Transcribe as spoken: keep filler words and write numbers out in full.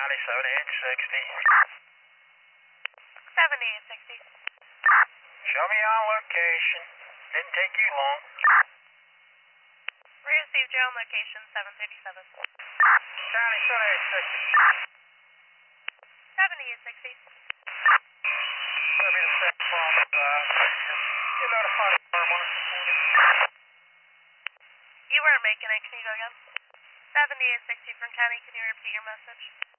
Charlie, seventy-eight sixty. seventy-eight sixty. Show me on location. Didn't take you long. We received your own location, seven thirty-seven. Charlie, seventy-eight sixty. seventy-eight sixty. That'll be the second phone. Uh, you notified the car one. You weren't making it. Can you go again? seventy-eight sixty from County. Can you repeat your message?